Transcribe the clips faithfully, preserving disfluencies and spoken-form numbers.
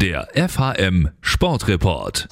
Der F H M Sportreport.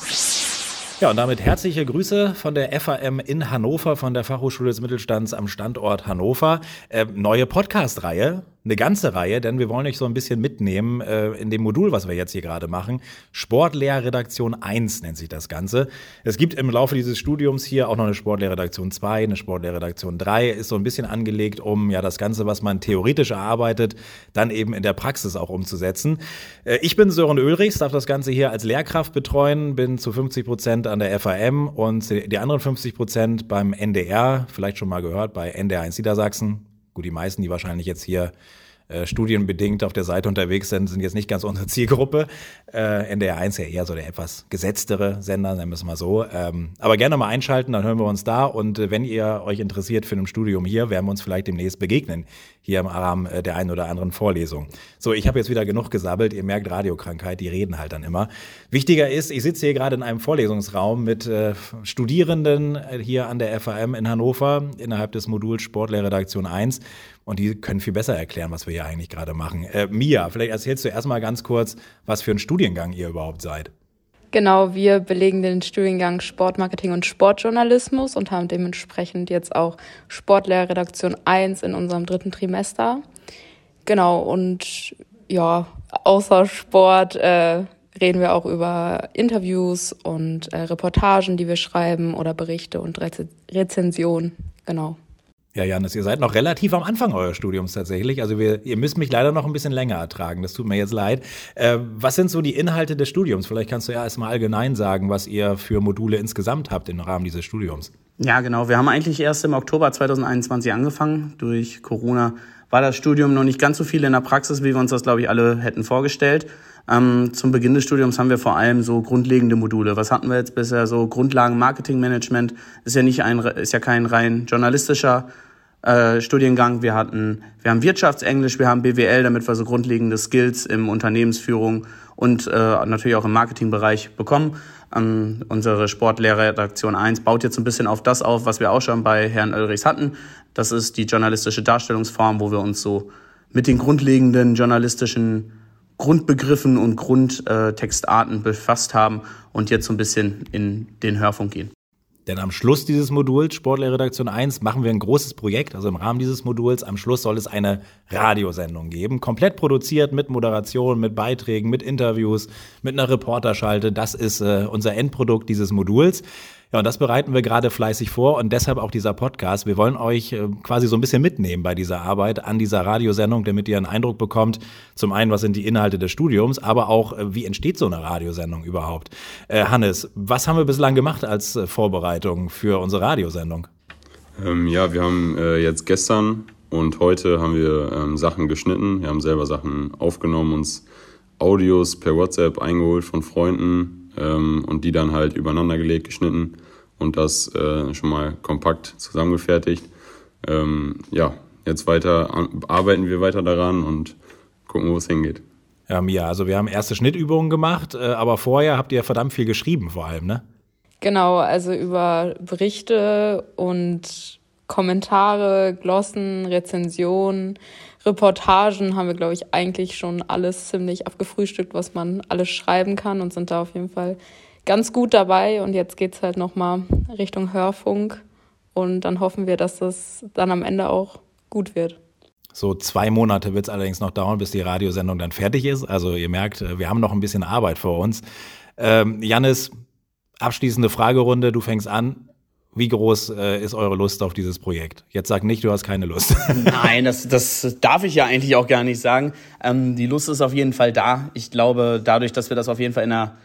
Ja, und damit herzliche Grüße von der F H M in Hannover, von der Fachhochschule des Mittelstands am Standort Hannover. Äh, neue Podcast-Reihe, eine ganze Reihe, denn wir wollen euch so ein bisschen mitnehmen äh, in dem Modul, was wir jetzt hier gerade machen. Sportlehrredaktion eins nennt sich das Ganze. Es gibt im Laufe dieses Studiums hier auch noch eine Sportlehrredaktion zwei, eine Sportlehrredaktion drei, ist so ein bisschen angelegt, um ja das Ganze, was man theoretisch erarbeitet, dann eben in der Praxis auch umzusetzen. Äh, ich bin Sören Ulrichs, darf das Ganze hier als Lehrkraft betreuen, bin zu fünfzig Prozent an der F H M und die anderen fünfzig Prozent beim N D R, vielleicht schon mal gehört, bei N D R eins Niedersachsen. Gut, die meisten, die wahrscheinlich jetzt hier äh, studienbedingt auf der Seite unterwegs sind, sind jetzt nicht ganz unsere Zielgruppe. Äh, N D R eins ja eher so der etwas gesetztere Sender, nennen wir es mal so. Ähm, aber gerne mal einschalten, dann hören wir uns da. Und äh, wenn ihr euch interessiert für ein Studium hier, werden wir uns vielleicht demnächst begegnen, hier im Rahmen äh, der einen oder anderen Vorlesung. So, ich habe jetzt wieder genug gesabbelt. Ihr merkt Radiokrankheit, die reden halt dann immer. Wichtiger ist, ich sitze hier gerade in einem Vorlesungsraum mit äh, Studierenden äh, hier an der F H M in Hannover innerhalb des Moduls Sportlehrredaktion eins. Und die können viel besser erklären, was wir hier eigentlich gerade machen. Äh, Mia, vielleicht erzählst du erstmal ganz kurz, was für ein Studiengang ihr überhaupt seid. Genau, wir belegen den Studiengang Sportmarketing und Sportjournalismus und haben dementsprechend jetzt auch Sportlehrredaktion eins in unserem dritten Trimester. Genau, und ja, außer Sport äh, reden wir auch über Interviews und äh, Reportagen, die wir schreiben oder Berichte und Rez- Rezensionen, genau. Ja, Janis, ihr seid noch relativ am Anfang eures Studiums tatsächlich. Also wir, ihr müsst mich leider noch ein bisschen länger ertragen. Das tut mir jetzt leid. Äh, was sind so die Inhalte des Studiums? Vielleicht kannst du ja erstmal allgemein sagen, was ihr für Module insgesamt habt im Rahmen dieses Studiums. Ja, genau. Wir haben eigentlich erst im Oktober zwanzig einundzwanzig angefangen. Durch Corona war das Studium noch nicht ganz so viel in der Praxis, wie wir uns das, glaube ich, alle hätten vorgestellt. Ähm, zum Beginn des Studiums haben wir vor allem so grundlegende Module. Was hatten wir jetzt bisher? So Grundlagen Marketingmanagement ist ja nicht ein, ist ja kein rein journalistischer äh, Studiengang. Wir hatten, wir haben Wirtschaftsenglisch, wir haben B W L, damit wir so grundlegende Skills im Unternehmensführung und äh, natürlich auch im Marketingbereich bekommen. Ähm, unsere Sportlehrredaktion eins baut jetzt ein bisschen auf das auf, was wir auch schon bei Herrn Ulrichs hatten. Das ist die journalistische Darstellungsform, wo wir uns so mit den grundlegenden journalistischen Grundbegriffen und Grundtextarten befasst haben und jetzt so ein bisschen in den Hörfunk gehen. Denn am Schluss dieses Moduls, Sportlehrredaktion eins, machen wir ein großes Projekt. Also im Rahmen dieses Moduls, am Schluss soll es eine Radiosendung geben. Komplett produziert mit Moderation, mit Beiträgen, mit Interviews, mit einer Reporterschalte. Das ist äh, unser Endprodukt dieses Moduls. Ja, und das bereiten wir gerade fleißig vor und deshalb auch dieser Podcast. Wir wollen euch äh, quasi so ein bisschen mitnehmen bei dieser Arbeit an dieser Radiosendung, damit ihr einen Eindruck bekommt, zum einen, was sind die Inhalte des Studiums, aber auch, äh, wie entsteht so eine Radiosendung überhaupt? Äh, Hannes, was haben wir bislang gemacht als äh, Vorbereitung für unsere Radiosendung? Ähm, ja, wir haben äh, jetzt gestern und heute haben wir ähm, Sachen geschnitten. Wir haben selber Sachen aufgenommen, uns Audios per WhatsApp eingeholt von Freunden ähm, und die dann halt übereinander gelegt, geschnitten und das äh, schon mal kompakt zusammengefertigt. Ähm, ja, jetzt weiter an, arbeiten wir weiter daran und gucken, wo es hingeht. Ja, Mia, also wir haben erste Schnittübungen gemacht, äh, aber vorher habt ihr verdammt viel geschrieben vor allem, ne? Genau, also über Berichte und Kommentare, Glossen, Rezensionen, Reportagen haben wir, glaube ich, eigentlich schon alles ziemlich abgefrühstückt, was man alles schreiben kann und sind da auf jeden Fall ganz gut dabei. Und jetzt geht's halt nochmal Richtung Hörfunk und dann hoffen wir, dass das dann am Ende auch gut wird. So zwei Monate wird es allerdings noch dauern, bis die Radiosendung dann fertig ist. Also ihr merkt, wir haben noch ein bisschen Arbeit vor uns. Ähm, Janis, abschließende Fragerunde, du fängst an. Wie groß äh, ist eure Lust auf dieses Projekt? Jetzt sag nicht, du hast keine Lust. Nein, das, das darf ich ja eigentlich auch gar nicht sagen. Ähm, die Lust ist auf jeden Fall da. Ich glaube, dadurch, dass wir das auf jeden Fall in einer,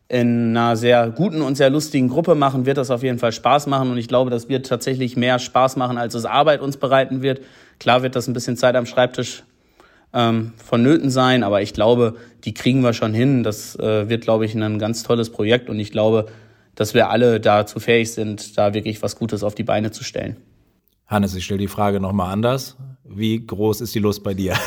in einer sehr guten und sehr lustigen Gruppe machen, wird das auf jeden Fall Spaß machen. Und ich glaube, das wird tatsächlich mehr Spaß machen, als es Arbeit uns bereiten wird. Klar wird das ein bisschen Zeit am Schreibtisch ähm, vonnöten sein, aber ich glaube, die kriegen wir schon hin. Das äh, wird, glaube ich, ein ganz tolles Projekt und ich glaube, dass wir alle dazu fähig sind, da wirklich was Gutes auf die Beine zu stellen. Hannes, ich stelle die Frage nochmal anders. Wie groß ist die Lust bei dir?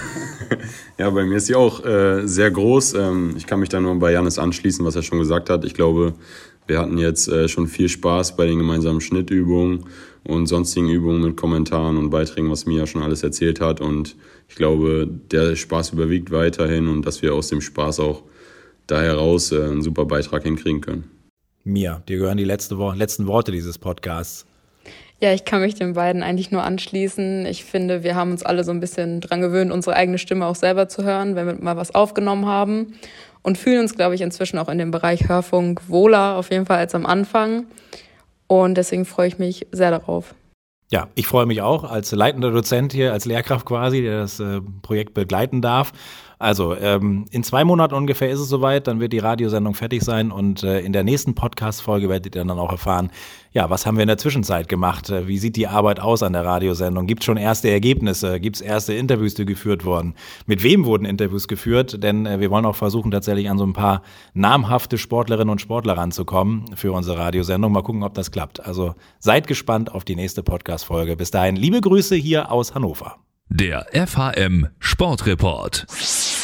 Ja, bei mir ist sie auch äh, sehr groß. Ähm, ich kann mich da nur bei Janis anschließen, was er schon gesagt hat. Ich glaube, wir hatten jetzt äh, schon viel Spaß bei den gemeinsamen Schnittübungen und sonstigen Übungen mit Kommentaren und Beiträgen, was Mia schon alles erzählt hat. Und ich glaube, der Spaß überwiegt weiterhin und dass wir aus dem Spaß auch da heraus äh, einen super Beitrag hinkriegen können. Mir, dir gehören die letzte Wo- letzten Worte dieses Podcasts. Ja, ich kann mich den beiden eigentlich nur anschließen. Ich finde, wir haben uns alle so ein bisschen dran gewöhnt, unsere eigene Stimme auch selber zu hören, wenn wir mal was aufgenommen haben. Und fühlen uns, glaube ich, inzwischen auch in dem Bereich Hörfunk wohler, auf jeden Fall als am Anfang. Und deswegen freue ich mich sehr darauf. Ja, ich freue mich auch als leitender Dozent hier, als Lehrkraft quasi, der das äh, Projekt begleiten darf. Also ähm, in zwei Monaten ungefähr ist es soweit, dann wird die Radiosendung fertig sein und äh, in der nächsten Podcast-Folge werdet ihr dann auch erfahren, ja, was haben wir in der Zwischenzeit gemacht? Wie sieht die Arbeit aus an der Radiosendung? Gibt es schon erste Ergebnisse? Gibt es erste Interviews, die geführt wurden? Mit wem wurden Interviews geführt? Denn äh, wir wollen auch versuchen, tatsächlich an so ein paar namhafte Sportlerinnen und Sportler ranzukommen für unsere Radiosendung. Mal gucken, ob das klappt. Also seid gespannt auf die nächste Podcast-Folge. Bis dahin, liebe Grüße hier aus Hannover. Der F H M Sportreport.